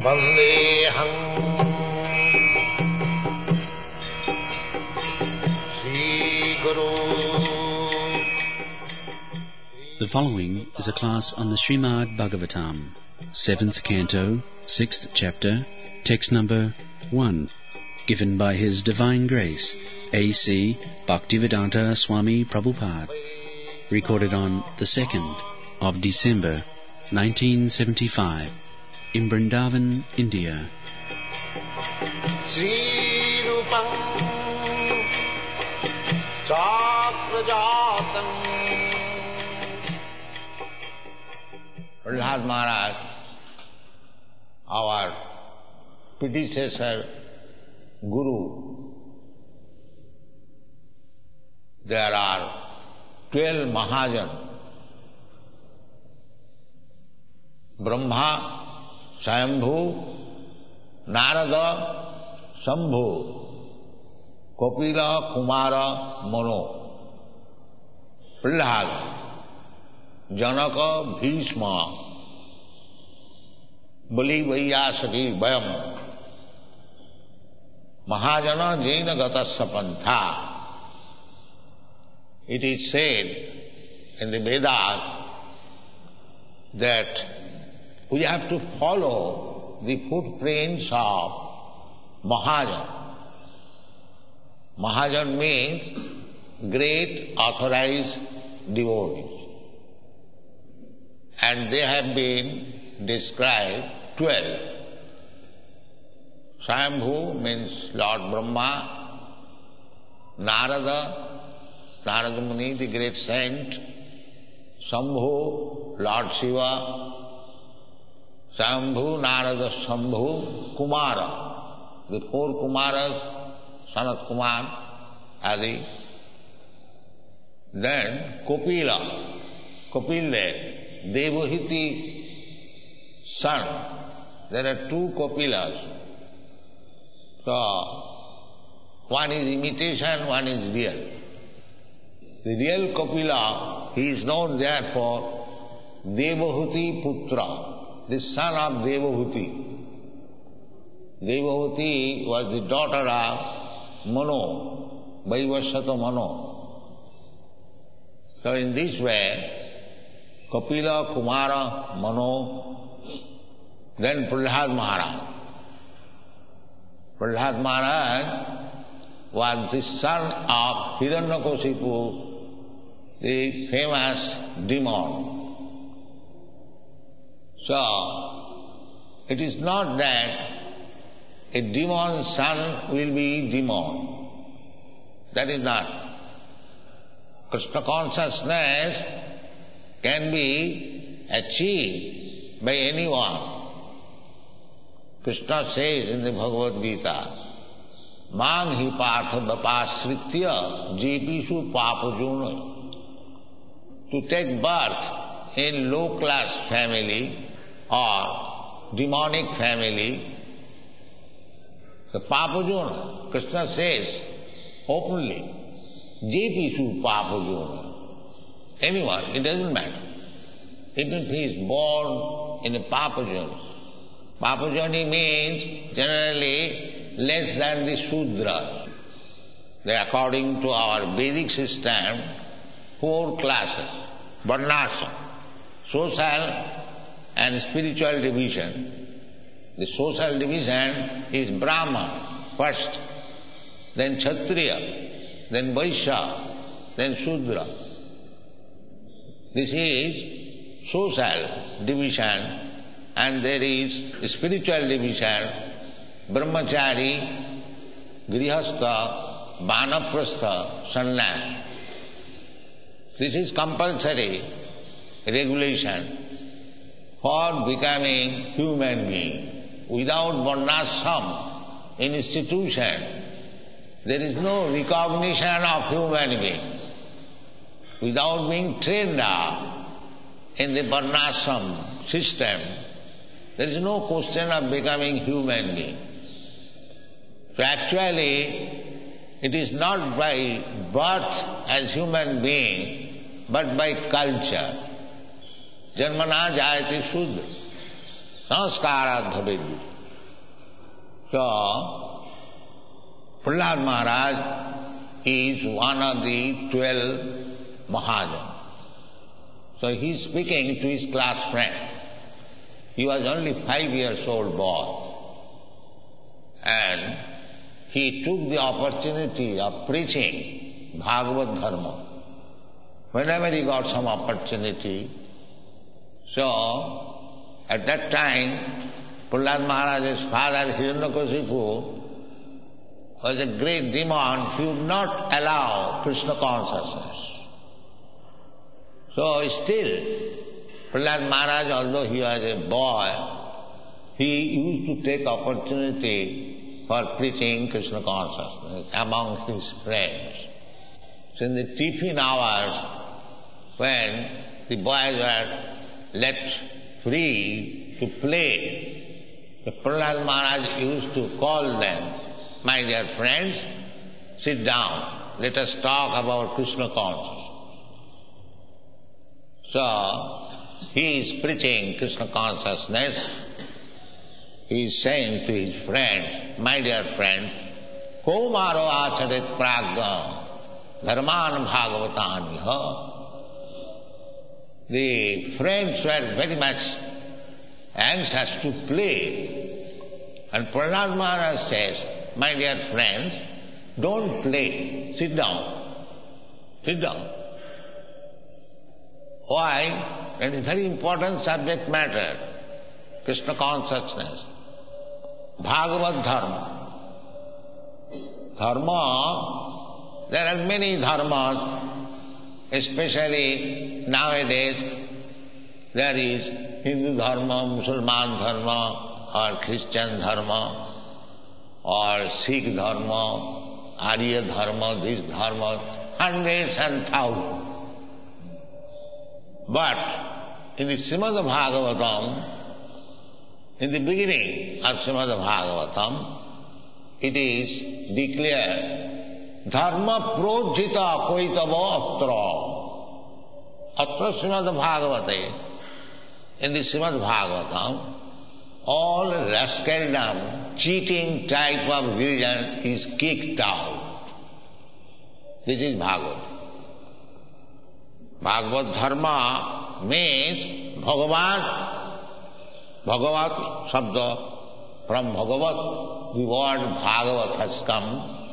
Vandeham Sri Guru. The following is a class on the Srimad Bhagavatam, 7th Canto, 6th Chapter, text number 1, given by His Divine Grace, A.C. Bhaktivedanta Swami Prabhupada, recorded on the 2nd of December, 1975, in Vrindavan, India. Sri Rupam Chakrajatam. Prahlad Maharaj, our predecessor Guru, there are 12 Mahajan. Brahma, Swayambhu, Narada, Shambhu, Kapila, Kumara, Mano, Prahlad, Janaka, Bhishma, Bali, Vaiyasaki, Vayam, Mahajana, Jaina, Gatasya Pantha. It is said in the Vedas that we have to follow the footprints of Mahajan. Mahajan means great authorized devotees. And they have been described 12. Swayambhu means Lord Brahma, Narada Muni, the great saint, Shambhu, Lord Shiva, Swayambhu, Narada, Shambhu, Kumara, the 4 Kumaras, Sanat Kumar, Adi. Then Kapila, Devahiti son. There are 2 Kapilas. So, one is imitation, one is real. The real Kapila, he is known therefore Devahuti Putra, the son of Devahuti. Devahuti was the daughter of Mano, Vaivasvato Mano. So in this way, Kapila, Kumara, Mano, then Prahlad Maharaj. Prahlad Maharaj was the son of Hiranyakasipu, the famous demon. So, it is not that a demon's son will be demon. That is not. Krishna consciousness can be achieved by anyone. Krishna says in the Bhagavad Gita, Mang hi partha vapasritya jepishu papajuna. To take birth in low-class family or demonic family, the papajuna, Krishna says openly, jepishu papajuna. Anyone, it doesn't matter. Even if he is born in a papajuna. Papajani means generally less than the Shudra. They, according to our Vedic system, 4 classes. Varnasam, social and spiritual division. The social division is Brahman first, then Kshatriya, then Vaishya, then Shudra. This is social division, and there is spiritual division, Brahmachari, Grihastha, Vanaprastha, Sannyas. This is compulsory regulation for becoming human being. Without Varnashram institution, there is no recognition of human being. Without being trained up in the Varnashram system, there is no question of becoming human being. So actually, it is not by birth as human being, but by culture. Janmana jayati Shudra, sanskarat bhavedi. So, Prahlad Maharaj is one of the 12 Mahajans. So he is speaking to his class friend. He was only 5 years old boy. And he took the opportunity of preaching Bhagavad Dharma. Whenever he got some opportunity. So, at that time, Prahlad Maharaj's father, Hiranyakashipu, was a great demon. He would not allow Krishna consciousness. So still, Prahlad Maharaj, although he was a boy, he used to take opportunity for preaching Krishna consciousness among his friends. So in the tiffin hours, when the boys were let free to play, the Prahlad Maharaj used to call them, "My dear friends, sit down, let us talk about Krishna consciousness." So, he is preaching Krishna consciousness. He is saying to his friend, "My dear friend, Kaumaro acharit pragya dharman bhagavataniha." The friends were very much anxious to play. And Prahlad Maharaj says, "My dear friends, don't play. Sit down. Sit down." Why? That is very important subject matter. Krishna consciousness. Bhagavad Dharma. Dharma, there are many dharmas, especially nowadays there is Hindu Dharma, Musalman Dharma, or Christian Dharma, or Sikh Dharma, Arya Dharma, these dharmas, hundreds and thousands. But in the Srimad Bhagavatam, in the beginning of Srimad Bhagavatam, it is declared, Dharma projita koitava atra. Atra Srimad Bhagavate, in the Srimad Bhagavatam, all rascaldom, cheating type of religion is kicked out. This is Bhagavad. Bhagavad Dharma means Bhagavat. Bhagavat Shabda, from Bhagavat, the word Bhagavat has come.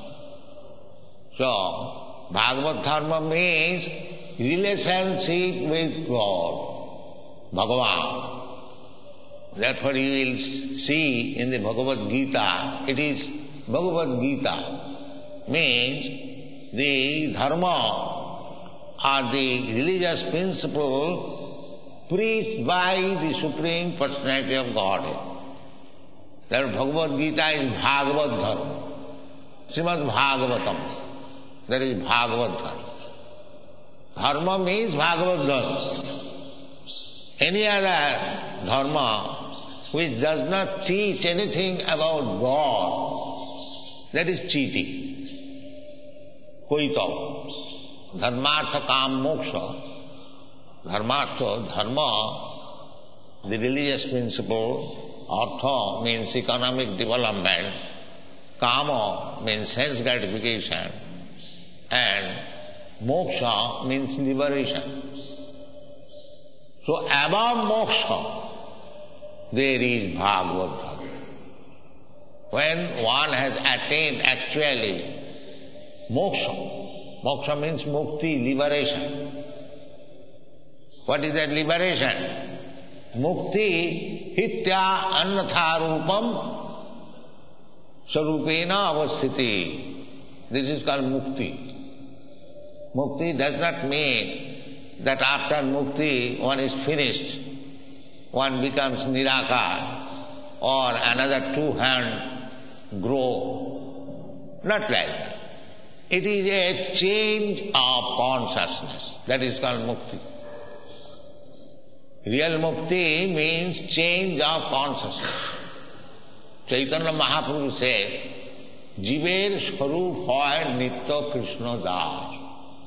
So, Bhagavad Dharma means relationship with God, Bhagavan. Therefore you will see in the Bhagavad Gita, it is Bhagavad Gita, means the Dharma or the religious principle preached by the Supreme Personality of Godhead. That Bhagavad Gita is Bhagavad Dharma. Srimad Bhagavatam, that is Bhagavad Dharma. Dharma means Bhagavad Dharma. Any other dharma which does not teach anything about God, that is cheating. Koitav. Dharmartha kam moksha. Dharmartha, dharma, the religious principle, artha means economic development, kama means sense gratification, and moksha means liberation. So above moksha, there is Bhagavad Dharma. When one has attained actually moksha, moksha means mukti, liberation. What is that liberation? Mukti hitya annatha rupam sarupena avasthiti. This is called mukti. Mukti does not mean that after mukti one is finished, one becomes nirakar or another two hands grow. Not like that. It is a change of consciousness. That is called mukti. Real mukti means change of consciousness. Chaitanya Mahaprabhu says, Jiver Swarup hoy Nitya Krishna Das.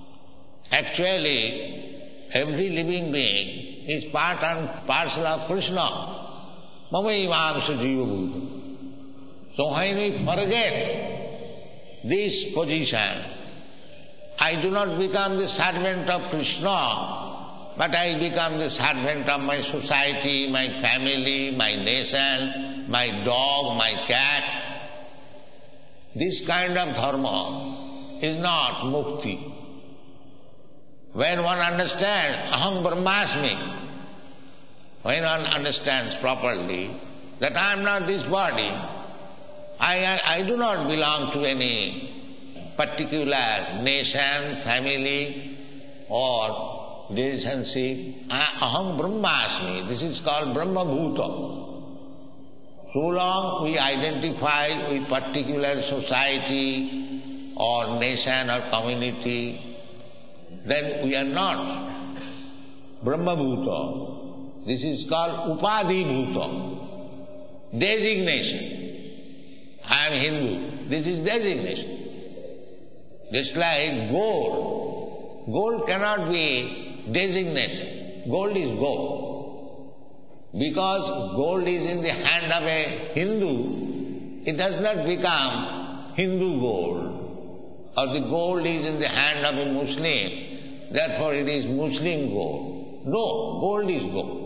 Actually, every living being is part and parcel of Krishna. Mama imamsa jiva bhuta. So when we forget this position, I do not become the servant of Krishna, but I become the servant of my society, my family, my nation, my dog, my cat. This kind of dharma is not mukti. When one understands aham brahmasmi, when one understands properly that I am not this body, I do not belong to any particular nation, family or relationship. Aham brahmasmi, this is called Brahma Bhuta. So long we identify with particular society or nation or community, then we are not Brahma Bhuta. This is called Upadhi Bhuta, designation. I am Hindu. This is designation. Just like gold. Gold cannot be designation. Gold is gold. Because gold is in the hand of a Hindu, it does not become Hindu gold. Or the gold is in the hand of a Muslim, therefore it is Muslim gold. No, gold is gold.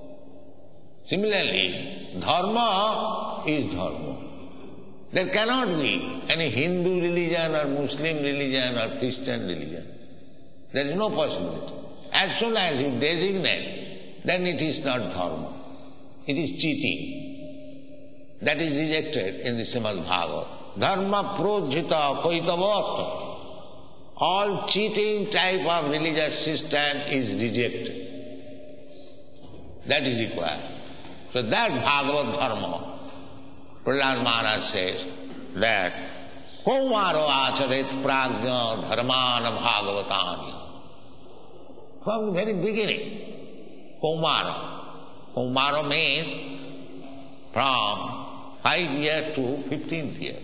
Similarly, dharma is dharma. There cannot be any Hindu religion or Muslim religion or Christian religion. There is no possibility. As soon as you designate, then it is not dharma. It is cheating. That is rejected in the Srimad Bhagavad. Dharma projita koitavata. All cheating type of religious system is rejected. That is required. So that Bhagavad Dharma, Prahlad Maharaj says that Kaumaro acharet prajna dharmana bhagavatani. From the very beginning, Kaumaro. Kaumaro means from 5 years to 15th year.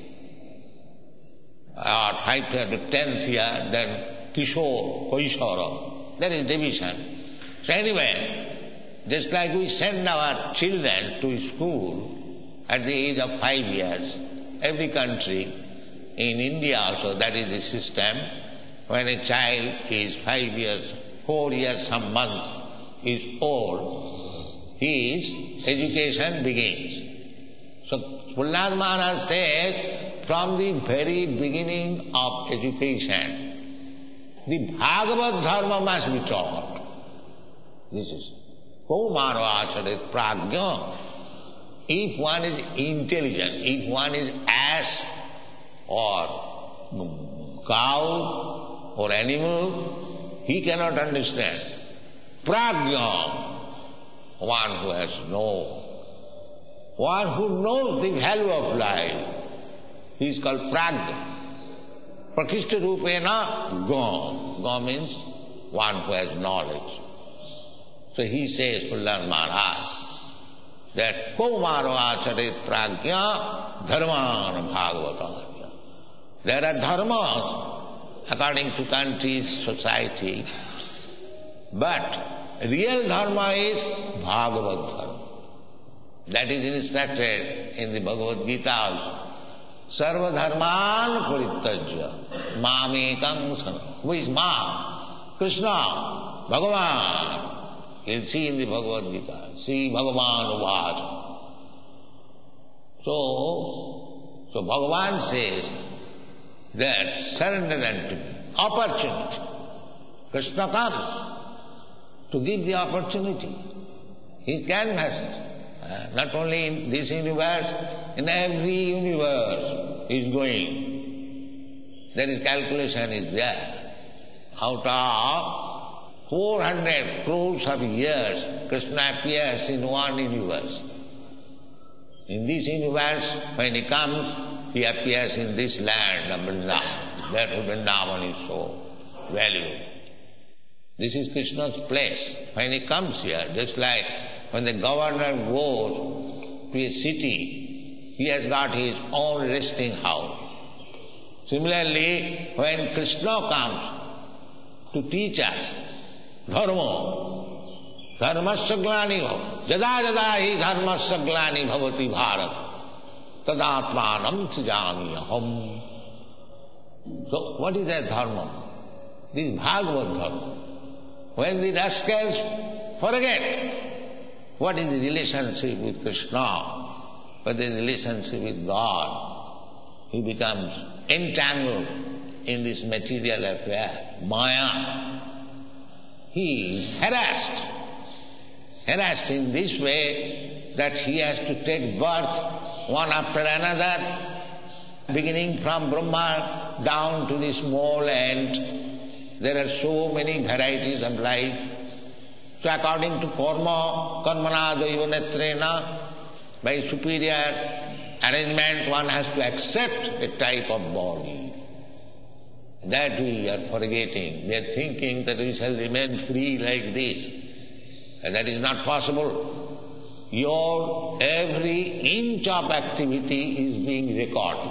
Or 5th year to 10th year, then Kishore, Kaishara. That is division. So anyway, just like we send our children to school at the age of 5 years, every country, in India also, that is the system, when a child is 5 years, 4 years, some months is old, his education begins. So Prahlad Maharaj says, from the very beginning of education, the Bhagavad Dharma must be taught. This is Kaumaro acharet prajna. If one is intelligent, if one is ass or cow or animal, he cannot understand. Prajna, one who has known, one who knows the value of life, he is called prajna. Prakishta rupena ga. Ga means one who has knowledge. So he says, Prahlad Maharaj, that Kaumaro acharet prajna dharman bhagavatam. There are dharmas according to countries, society, but real dharma is Bhagavad Dharma. That is instructed in the Bhagavad Gita also. Sarva dharman parityajya mamekam sana. Who is Ma? Krishna, Bhagavan. You'll see in the Bhagavad Gita. See Bhagavan Uvacha. So Bhagavan says that surrender unto me. Opportunity. Krishna comes to give the opportunity. He is canvassed. Not only in this universe, in every universe he is going. There is calculation is there. Out of 400 crores of years, Krishna appears in one universe. In this universe, when he comes, he appears in this land of Vrindavan. Therefore Vrindavan is so valuable. This is Krishna's place. When he comes here, just like when the governor goes to a city, he has got his own resting house. Similarly, when Krishna comes to teach us dharma, dharmasya glani bhava, jada jada hi dharmasya glani bhavati bharat. tadatmanam srijami aham. So what is that dharma? This is Bhagavad dharma. When the rascals forget what is the relationship with Krishna, what is the relationship with God, he becomes entangled in this material affair, Maya. He is harassed in this way that he has to take birth one after another, beginning from Brahma down to the small ant. There are so many varieties of life. So according to karmana daivanetrena, by superior arrangement one has to accept a type of body. That we are forgetting. We are thinking that we shall remain free like this. And that is not possible. Your every inch of activity is being recorded.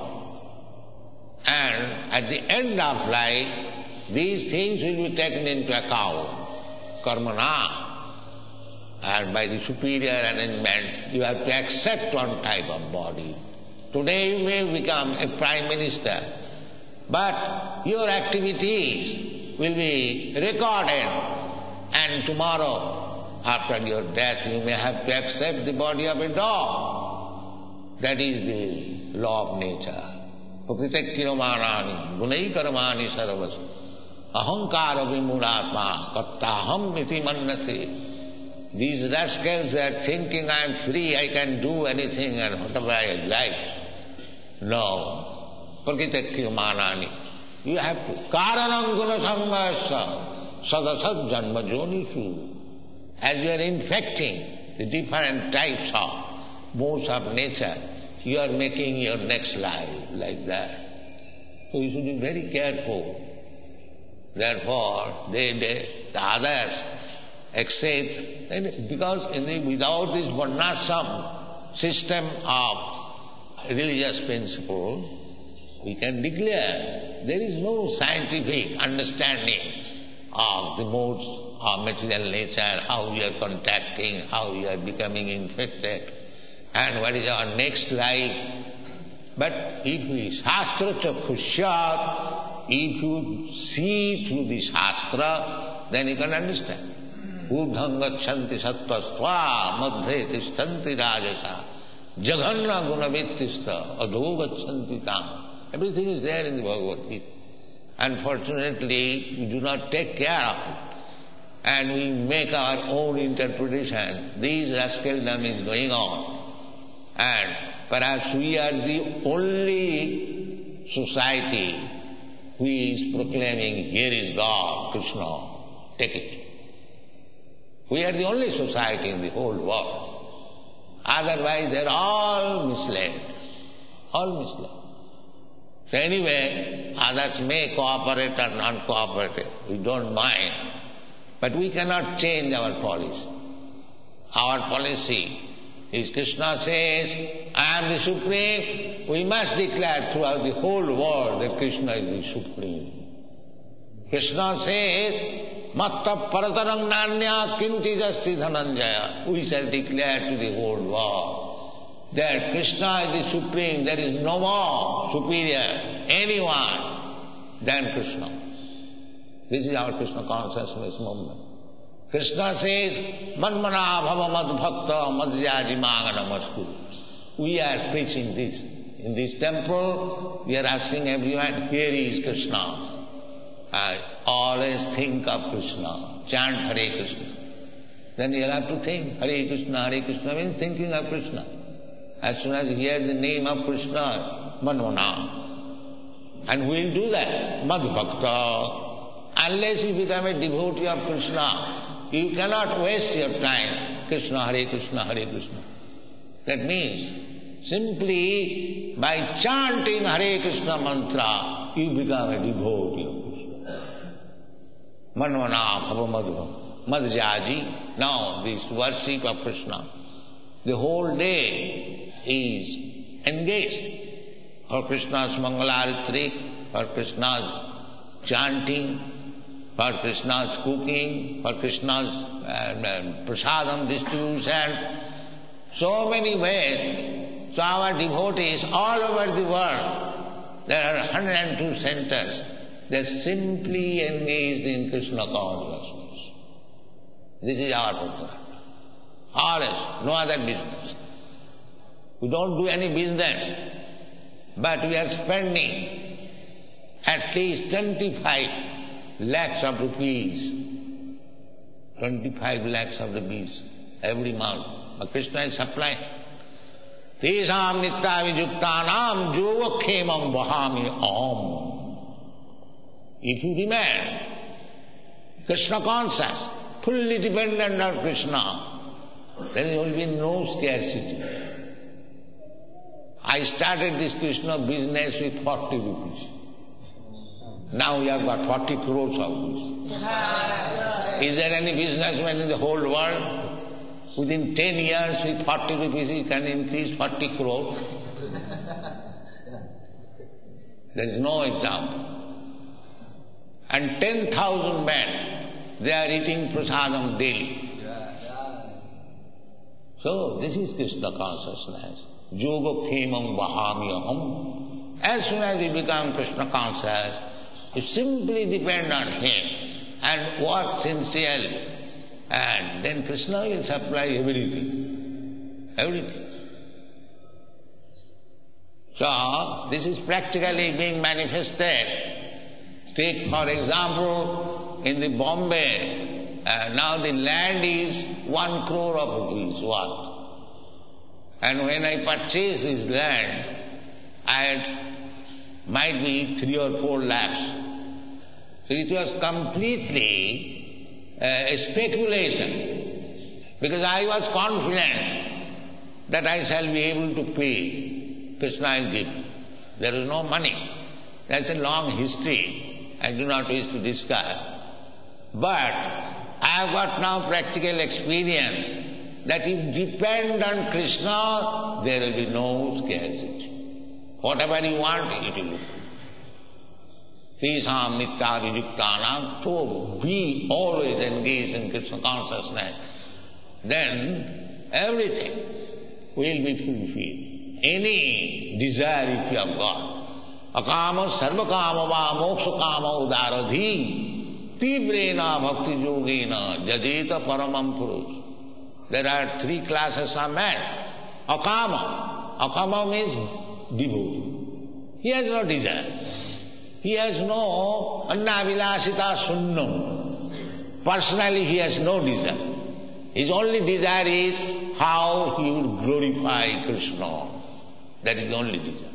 And at the end of life, these things will be taken into account. Karmana. And by the superior arrangement, you have to accept one type of body. Today you may become a prime minister, but your activities will be recorded, and tomorrow, after your death, you may have to accept the body of a dog. That is the law of nature. Prakritakiramanani, gunaikarmani sarvas, ahankara vimuratma, kattaham iti mannase. These rascals are thinking I am free, I can do anything and whatever I like. No. Prakritakriyamanani. You have to. Karanam guna sanghasya sadasad janma jonishu. As you are infecting the different types of modes of nature, you are making your next life like that. So you should be very careful. Therefore, the others accept, because without this varnashram system of religious principle, we can declare there is no scientific understanding of the modes of material nature, how we are contacting, how we are becoming infected, and what is our next life. But if we Shastra Chakshushya, if you see through the Shastra, then you can understand. Urdham gachanti sattvastva madhye tishtanti rajasa jaganna gunavittista adho gachanti tam. Everything is there in the Bhagavad Gita. Unfortunately, we do not take care of it. And we make our own interpretation. This rascaldom is going on. And perhaps we are the only society who is proclaiming, here is God, Krishna, take it. We are the only society in the whole world. Otherwise, they are all misled. All misled. So anyway, others may cooperate or not cooperate. We don't mind. But we cannot change our policy. Our policy is Krishna says, I am the Supreme. We must declare throughout the whole world that Krishna is the Supreme. Krishna says, Matta paratarang nanya kinchijasti dhananjaya. We shall declare to the whole world that Krishna is the Supreme, there is no more superior, anyone than Krishna. This is our Krishna consciousness movement. Krishna says, Manmana bhava mad bhakta madhyaji maganamastu. We are preaching this. In this temple, we are asking everyone, here is Krishna. Always think of Krishna, chant Hare Krishna. Then you'll have to think, Hare Krishna means thinking of Krishna. As soon as you hear the name of Krishna, Manvana. And we'll do that, Madhbhakta. Unless you become a devotee of Krishna, you cannot waste your time. Krishna, Hare Krishna, Hare Krishna. That means, simply by chanting Hare Krishna mantra, you become a devotee of Krishna. Manvana bhava madhva. Madhyaji. Now, this worship of Krishna, the whole day is engaged for Krishna's Mangalaritri, for Krishna's chanting, for Krishna's cooking, for Krishna's prasadam distribution. So many ways. So our devotees all over the world, there are 102 centers, they're simply engaged in Krishna consciousness. This is our program. All else, no other business. We don't do any business, but we are spending at least 25 lakhs of rupees. 25 lakhs of rupees every month. But Krishna is supplying. Tesam nityavijuktanam yogakhemam vahami aham. If you remain Krishna conscious, fully dependent on Krishna, there will be no scarcity. I started this Krishna business with 40 rupees. Now we have got 40 crores of rupees. Is there any businessman in the whole world? Within 10 years with 40 rupees he can increase 40 crores. There is no example. And 10,000 men, they are eating prasadam daily. So this is Krishna consciousness. Yoga khemam vahamyaham. As soon as we become Krishna conscious, we simply depend on Him and work sincerely. And then Krishna will supply everything. Everything. So, this is practically being manifested. Take for example, in the Bombay, now the land is 1 crore of rupees worth. And when I purchased this land, I had might be 3 or 4 lakhs. So it was completely a speculation, because I was confident that I shall be able to pay. Krishna will give. There is no money. That's a long history. I do not wish to discuss. But I have got now practical experience that if you depend on Krishna, there will be no scarcity. Whatever you want, it will be. Tesam nityavijuktanam. So be always engaged in Krishna consciousness. Then everything will be fulfilled. Any desire if you have got. Akama sarvakama va mokshakama udaradhi tibrena bhakti yogena jadeta paramam purush. There are 3 classes of men. Akama. Akama means devotee. He has no desire. He has no annavilasita sunnam. Personally he has no desire. His only desire is how he would glorify Krishna. That is the only desire.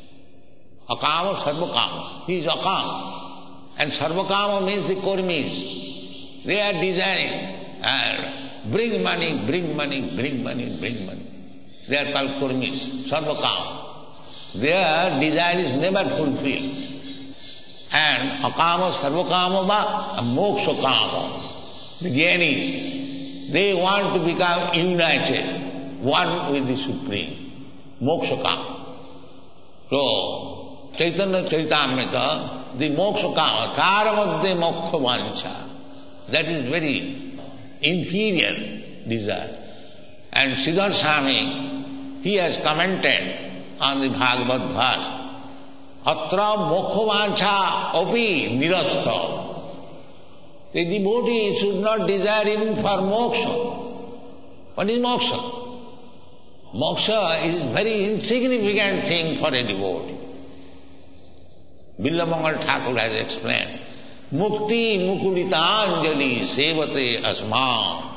Akama, sarvakama. He is akama. And sarvakama means the kurmis. They are desiring, bring money, bring money, bring money, bring money. They are called kurmis, sarvakama. Their desire is never fulfilled. And akama, sarvakama va, moksha kama. The jnanis, they want to become united, one with the Supreme. Moksha kama. So, Chaitanya Charitamrita, the moksha kama, karamadde moksha vancha. That is very inferior desire. And Siddhar Swami, he has commented on the Bhagavad verse, Atra mokkha opi nirastha. The devotee should not desire even for moksha. What is moksha? Moksha is very insignificant thing for a devotee. Billamangal Thakur has explained, Mukti mukulitanjali sevate asma.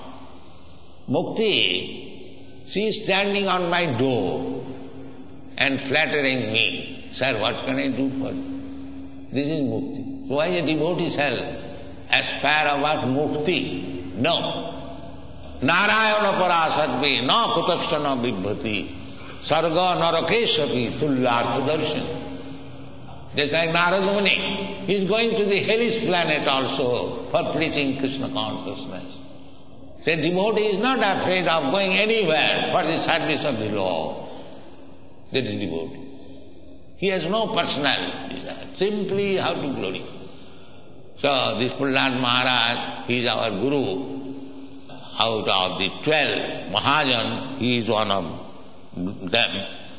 Mukti, she is standing on my door and flattering me. Sir, what can I do for you? This is mukti. So why a devotee shall aspire about mukti? No. Narayana parasadve na kutasana bibhati sarga narakeshapi tullartha darshan. Just like Narada Muni, he is going to the hellish planet also for preaching Krishna consciousness. The devotee is not afraid of going anywhere for the service of the Lord. That is devotee. He has no personal desire, simply how to glorify. So this Prahlad Maharaj, he is our guru. Out of the 12 Mahajan, he is one of them.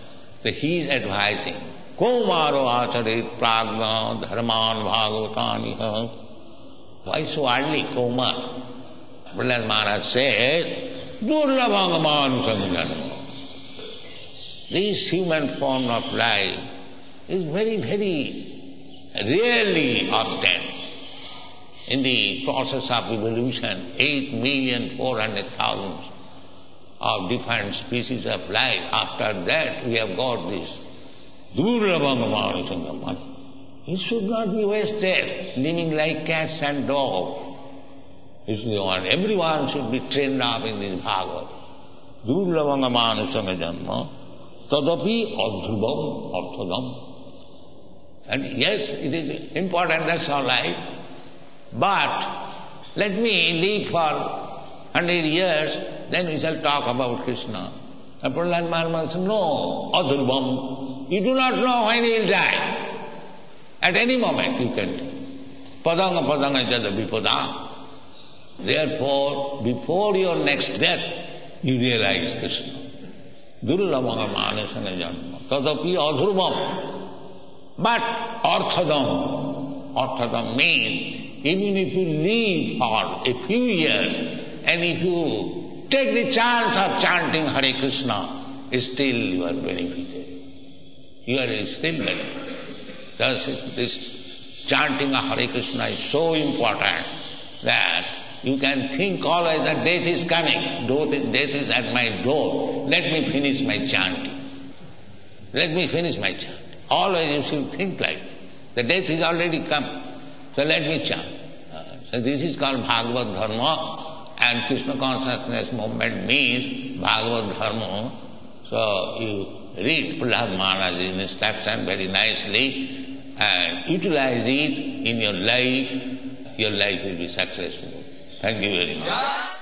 So he is advising, Komaro acharit pragna dharman bhagavataniha. Why so early, Komar? Prahlad Maharaj said, Durlabhanga manusanjanma. This human form of life is very, very rarely obtained. In the process of evolution, 8,400,000 of different species of life. After that, we have got this Durlabhanga manusanjanma. It should not be wasted, living like cats and dogs. Everyone should be trained up in this Bhagavad. Durlabhanga manusanjanma. Tadapi adhrubam arthadam. And yes, it is important, that's all right. But let me live for 100 years, then we shall talk about Krishna. And Prahlad Maharaj said, no, adhrubam. You do not know when he will die. At any moment you can die. Padanga padanga jada vipada. Therefore, before your next death, you realize Krishna. Durlabhanga manasana janma. Tadapi adhrubam. But arthadam means, even if you live for a few years, and if you take the chance of chanting Hare Krishna, still you are benefited. You are still benefited. Thus, this chanting of Hare Krishna is so important that you can think always that death is coming, death is at my door, let me finish my chanting. Let me finish my chanting. Always you should think like the death is already come, so let me chant. So this is called Bhagavad Dharma, and Krishna consciousness movement means Bhagavad Dharma. So you read Prahlad Maharaj's instruction very nicely and utilize it in your life will be successful. Thank you very much.